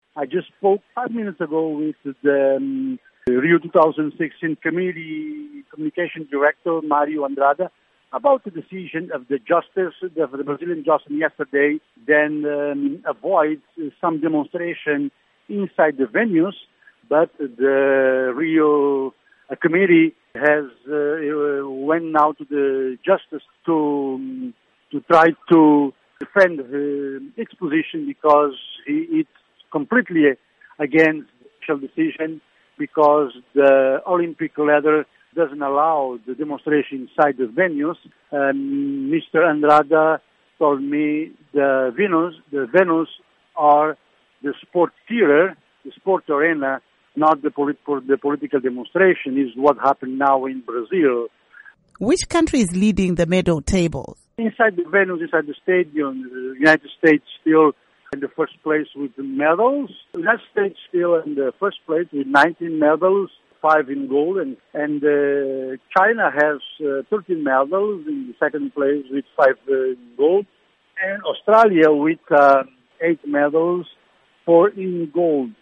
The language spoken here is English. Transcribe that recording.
I just spoke 5 minutes ago with the Rio 2016 Committee Communication Director, Mario Andrada, about the decision of the Brazilian justice yesterday, then avoid some demonstration inside the venues, but the Rio committee has went now to the justice to try to defend its position, because it's completely against the decision, because the Olympic ladder doesn't allow the demonstration inside the venues. Mr. Andrada told me the venues are the sport theater, the sport arena, not the political demonstration, is what happened now in Brazil. Which country is leading the medal table? Inside the venues, inside the stadium, the United States still in the first place with the medals. The United States still in the first place with 19 medals, 5 in gold, and China has 13 medals in the second place with 5 in gold, and Australia with 8 medals, 4 in gold.